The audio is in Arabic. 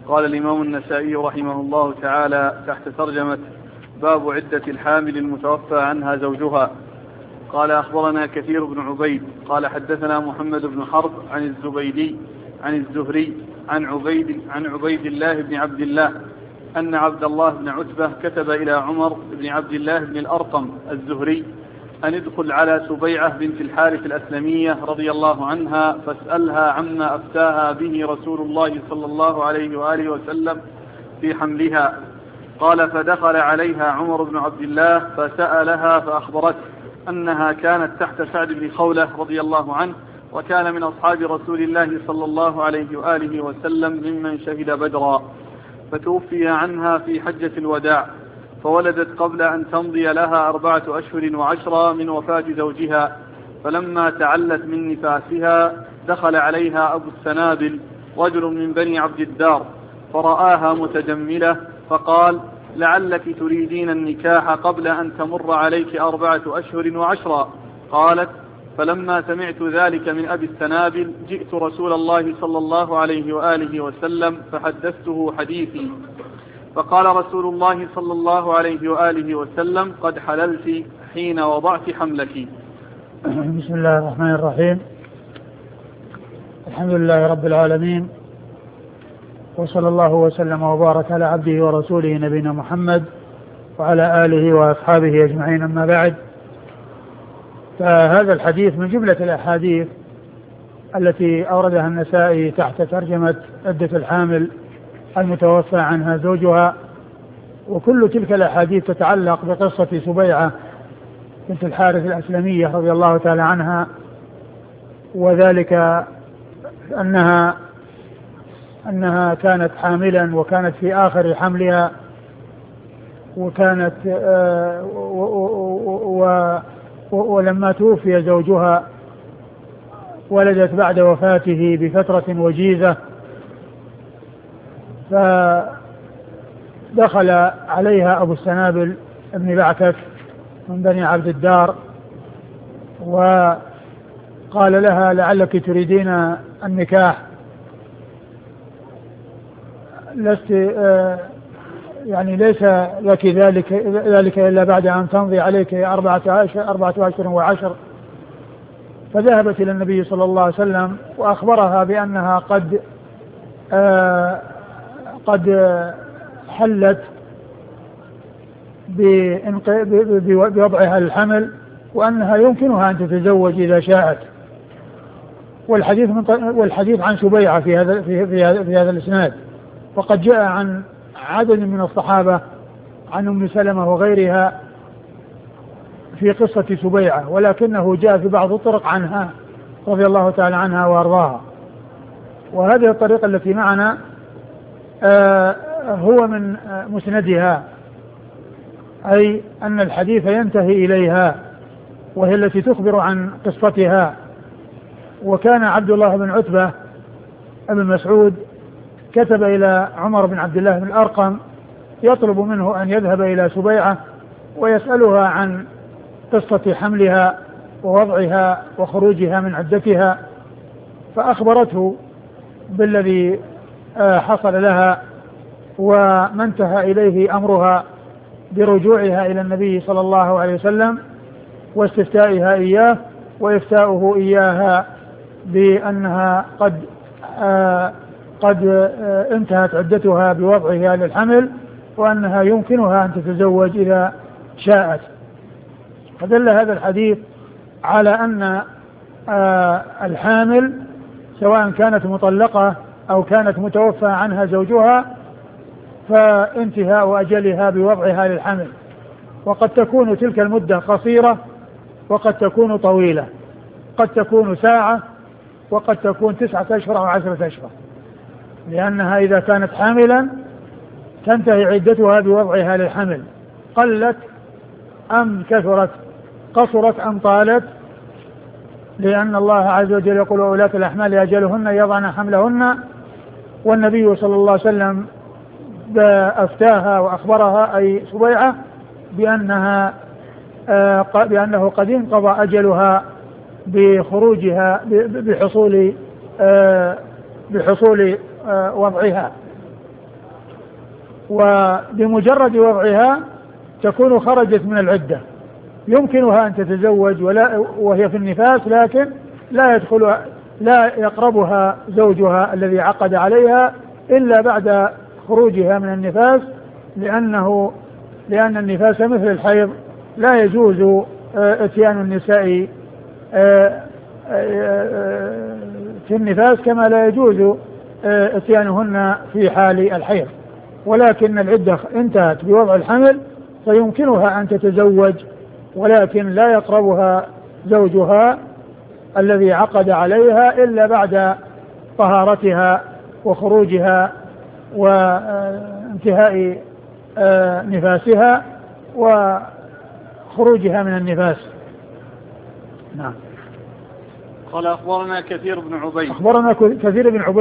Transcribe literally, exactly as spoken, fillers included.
قال الإمام النسائي رحمه الله تعالى تحت ترجمة باب عدة الحامل المتوفى عنها زوجها. قال أخبرنا كثير بن عبيد قال حدثنا محمد بن حرب عن الزبيدي عن الزهري عن عبيد, عن عبيد الله بن عبد الله أن عبد الله بن عتبة كتب إلى عمر بن عبد الله بن الأرقم الزهري أن ادخل على سبيعة بنت الحارث الأسلمية رضي الله عنها فاسألها عما أفتاها به رسول الله صلى الله عليه وآله وسلم في حملها. قال فدخل عليها عمر بن عبد الله فسألها فأخبرته أنها كانت تحت سعد بن خولة رضي الله عنه وكان من أصحاب رسول الله صلى الله عليه وآله وسلم ممن شهد بدرا، فتوفي عنها في حجة الوداع، فولدت قبل أن تمضي لها أربعة أشهر وعشرة من وفاة زوجها. فلما تعلت من نفاسها دخل عليها أبو السنابل رجل من بني عبد الدار فرآها متجملة فقال لعلك تريدين النكاح قبل أن تمر عليك أربعة أشهر وعشرة. قالت فلما سمعت ذلك من أبي السنابل جئت رسول الله صلى الله عليه وآله وسلم فحدثته حديثي، فقال رسول الله صلى الله عليه وآله وسلم قد حللت حين وضعت حملك. بسم الله الرحمن الرحيم. الحمد لله رب العالمين، وصلى الله وسلم وبارك على عبده ورسوله نبينا محمد وعلى آله وأصحابه أجمعين، أما بعد. فهذا الحديث من جملة الأحاديث التي أوردها النسائي تحت ترجمة عدة الحامل المتوفى عنها زوجها، وكل تلك الأحاديث تتعلق بقصة سبيعة بنت الحارث الأسلمية رضي الله تعالى عنها، وذلك أنها أنها كانت حاملا وكانت في آخر حملها، وكانت آه و و و ولما توفي زوجها ولدت بعد وفاته بفترة وجيزة، فدخل عليها أبو السنابل ابن بعكك من بني عبد الدار وقال لها لعلك تريدين النكاح، لست يعني ليس لك ذلك ذلك إلا بعد أن تمضي عليك أربعة أشهر أربعة أشهر وعشر. فذهبت إلى النبي صلى الله عليه وسلم وأخبرها بأنها قد آه قد حلت بوضعها الحمل، وأنها يمكنها أن تتزوج إذا شاءت. والحديث من والحديث عن سبيعة في هذا في في هذا, في هذا الإسناد، وقد جاء عن عدد من الصحابة عن أم سلمة وغيرها في قصة سبيعة، ولكنه جاء في بعض الطرق عنها رضي الله تعالى عنها وأرضاها. وهذه الطريقة التي معنا آه هو من آه مسندها، أي أن الحديث ينتهي إليها، وهي التي تخبر عن قصتها. وكان عبد الله بن عتبة ابن مسعود كتب إلى عمر بن عبد الله بن الأرقم يطلب منه أن يذهب إلى سبيعة ويسألها عن قصة حملها ووضعها وخروجها من عدتها، فأخبرته بالذي حصل لها وما انتهى إليه أمرها برجوعها إلى النبي صلى الله عليه وسلم واستفتائها إياه وإفتاؤه إياها بأنها قد آه قد آه انتهت عدتها بوضعها للحمل، وأنها يمكنها أن تتزوج إذا شاءت. فدل هذا الحديث على أن آه الحامل سواء كانت مطلقة أو كانت متوفى عنها زوجها فانتهاء أجلها بوضعها للحمل، وقد تكون تلك المدة قصيرة وقد تكون طويلة، قد تكون ساعة وقد تكون تسعة أشهر أو عشرة أشهر، لأنها إذا كانت حاملا تنتهي عدتها بوضعها للحمل، قلت أم كثرت، قصرت أم طالت، لأن الله عز وجل يقول وأولاة الأحمال أجلهن يضعن حملهن، والنبي صلى الله عليه وسلم أفتاها وأخبرها أي سبيعة بأنها آه بأنه قد انقضى أجلها بخروجها بحصول آه بحصول آه وضعها. وبمجرد وضعها تكون خرجت من العدة. يمكنها أن تتزوج ولا وهي في النفاس، لكن لا يدخل لا يقربها زوجها الذي عقد عليها إلا بعد خروجها من النفاس، لأنه لأن النفاس مثل الحيض لا يجوز اتيان النساء في النفاس كما لا يجوز اتيانهن في حال الحيض، ولكن العدة انتهت بوضع الحمل فيمكنها أن تتزوج، ولكن لا يقربها زوجها الذي عقد عليها إلا بعد طهارتها وخروجها وانتهاء نفاسها وخروجها من النفاس. نعم. قال أخبرنا كثير بن عبيد أخبرنا كثير بن عبيد